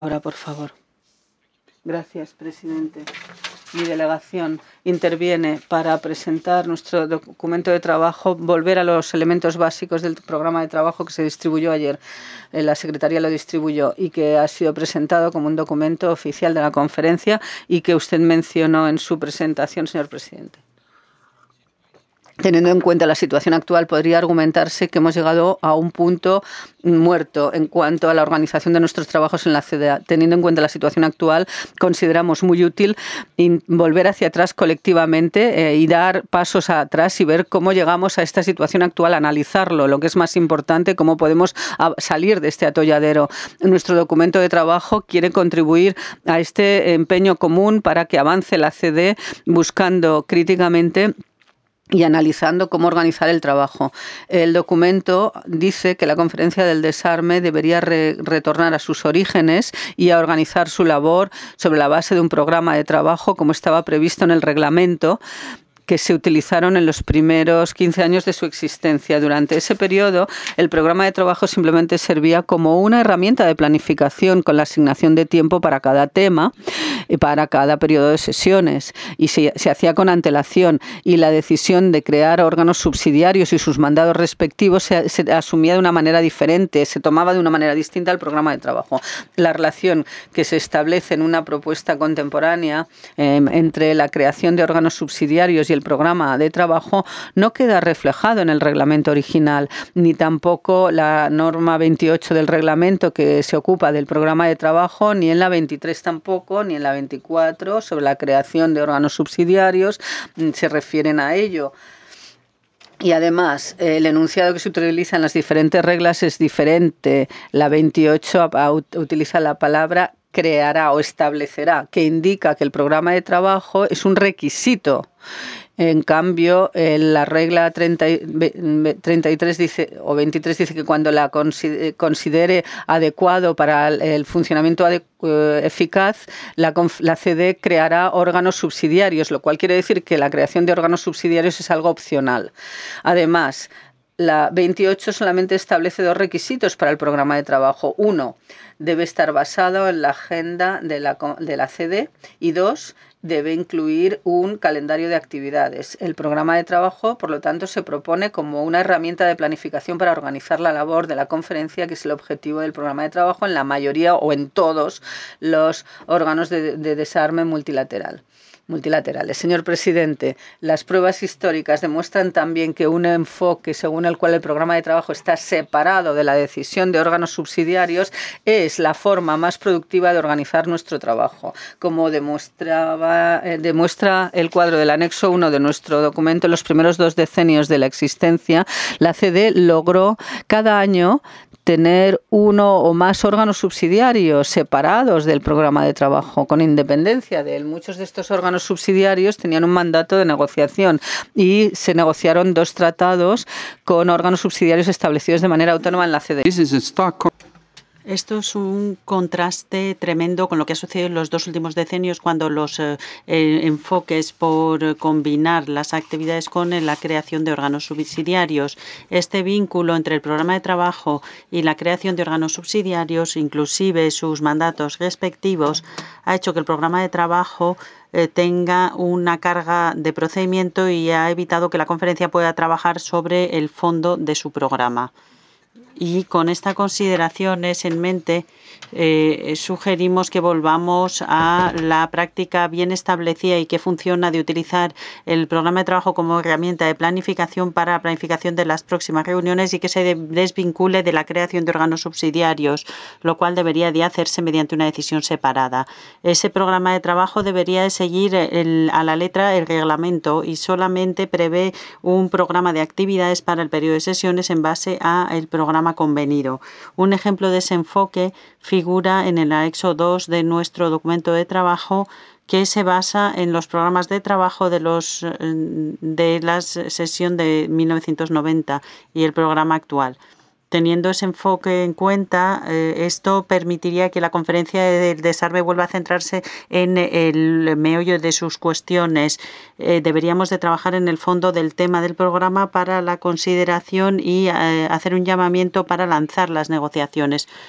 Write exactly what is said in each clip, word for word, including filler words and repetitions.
Ahora, por favor. Gracias, presidente. Mi delegación interviene para presentar nuestro documento de trabajo, volver a los elementos básicos del programa de trabajo que se distribuyó ayer. La Secretaría lo distribuyó y que ha sido presentado como un documento oficial de la conferencia y que usted mencionó en su presentación, señor presidente. Teniendo en cuenta la situación actual, podría argumentarse que hemos llegado a un punto muerto en cuanto a la organización de nuestros trabajos en la C D A. Teniendo en cuenta la situación actual, consideramos muy útil volver hacia atrás colectivamente eh, y dar pasos atrás y ver cómo llegamos a esta situación actual, analizarlo, lo que es más importante, cómo podemos salir de este atolladero. Nuestro documento de trabajo quiere contribuir a este empeño común para que avance la C D E buscando críticamente y analizando cómo organizar el trabajo. El documento dice que la Conferencia del Desarme debería re retornar a sus orígenes y a organizar su labor sobre la base de un programa de trabajo como estaba previsto en el reglamento que se utilizaron en los primeros quince años de su existencia. Durante ese periodo, el programa de trabajo simplemente servía como una herramienta de planificación con la asignación de tiempo para cada tema y para cada periodo de sesiones. Y se, se hacía con antelación y la decisión de crear órganos subsidiarios y sus mandados respectivos se, se asumía de una manera diferente, se tomaba de una manera distinta al programa de trabajo. La relación que se establece en una propuesta contemporánea eh, entre la creación de órganos subsidiarios y el programa de trabajo no queda reflejado en el reglamento original, ni tampoco la norma veintiocho del reglamento que se ocupa del programa de trabajo, ni en la veintitrés tampoco, ni en la veinticuatro sobre la creación de órganos subsidiarios se refieren a ello. Y además, el enunciado que se utiliza en las diferentes reglas es diferente. La veintiocho utiliza la palabra creará o establecerá, que indica que el programa de trabajo es un requisito. En cambio, en la regla treinta y tres dice, o veintitrés dice que cuando la considere adecuado para el funcionamiento eficaz, la, la C D E creará órganos subsidiarios, lo cual quiere decir que la creación de órganos subsidiarios es algo opcional. Además, la veintiocho solamente establece dos requisitos para el programa de trabajo. Uno, debe estar basado en la agenda de la, de la C D E y dos, debe incluir un calendario de actividades. El programa de trabajo, por lo tanto, se propone como una herramienta de planificación para organizar la labor de la conferencia, que es el objetivo del programa de trabajo en la mayoría o en todos los órganos de, de desarme multilateral. multilaterales. Señor presidente, las pruebas históricas demuestran también que un enfoque según el cual el programa de trabajo está separado de la decisión de órganos subsidiarios es la forma más productiva de organizar nuestro trabajo. Como demostraba, eh, demuestra el cuadro del anexo uno de nuestro documento, en los primeros dos decenios de la existencia, la C D E logró cada año tener uno o más órganos subsidiarios separados del programa de trabajo, con independencia de él. Muchos de estos órganos subsidiarios tenían un mandato de negociación y se negociaron dos tratados con órganos subsidiarios establecidos de manera autónoma en la C D E. Esto es un contraste tremendo con lo que ha sucedido en los dos últimos decenios, cuando los eh, eh, enfoques por combinar las actividades con la creación de órganos subsidiarios. Este vínculo entre el programa de trabajo y la creación de órganos subsidiarios, inclusive sus mandatos respectivos, ha hecho que el programa de trabajo eh, tenga una carga de procedimiento y ha evitado que la conferencia pueda trabajar sobre el fondo de su programa. Y con estas consideraciones en mente, eh, sugerimos que volvamos a la práctica bien establecida y que funciona de utilizar el programa de trabajo como herramienta de planificación para la planificación de las próximas reuniones y que se desvincule de la creación de órganos subsidiarios, lo cual debería de hacerse mediante una decisión separada. Ese programa de trabajo debería de seguir el, a la letra el reglamento y solamente prevé un programa de actividades para el periodo de sesiones en base al programa convenido. Un ejemplo de ese enfoque figura en el anexo dos de nuestro documento de trabajo, que se basa en los programas de trabajo de, los, de la sesión de mil novecientos noventa y el programa actual. Teniendo ese enfoque en cuenta, eh, esto permitiría que la conferencia del desarme vuelva a centrarse en el meollo de sus cuestiones. Eh, deberíamos de trabajar en el fondo del tema del programa para la consideración y eh, hacer un llamamiento para lanzar las negociaciones.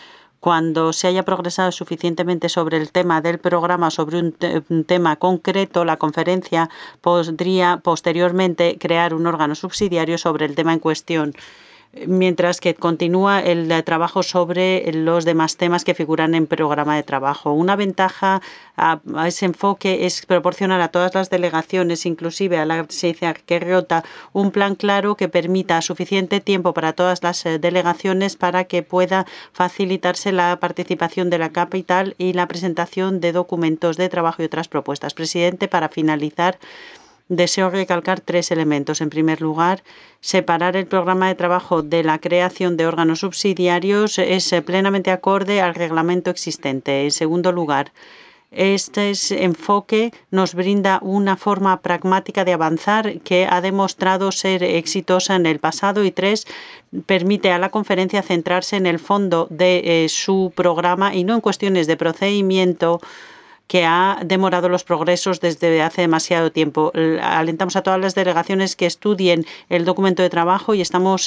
Cuando se haya progresado suficientemente sobre el tema del programa, sobre un, te un tema concreto, la conferencia podría posteriormente crear un órgano subsidiario sobre el tema en cuestión, mientras que continúa el trabajo sobre los demás temas que figuran en programa de trabajo. Una ventaja a, a ese enfoque es proporcionar a todas las delegaciones, inclusive a la presidencia querriota, un plan claro que permita suficiente tiempo para todas las delegaciones para que pueda facilitarse la participación de la capital y la presentación de documentos de trabajo y otras propuestas. Presidente, para finalizar, deseo recalcar tres elementos. En primer lugar, separar el programa de trabajo de la creación de órganos subsidiarios es plenamente acorde al reglamento existente. En segundo lugar, este enfoque nos brinda una forma pragmática de avanzar que ha demostrado ser exitosa en el pasado. Y tres, permite a la conferencia centrarse en el fondo de eh, su programa y no en cuestiones de procedimiento que ha demorado los progresos desde hace demasiado tiempo. Alentamos a todas las delegaciones que estudien el documento de trabajo y estamos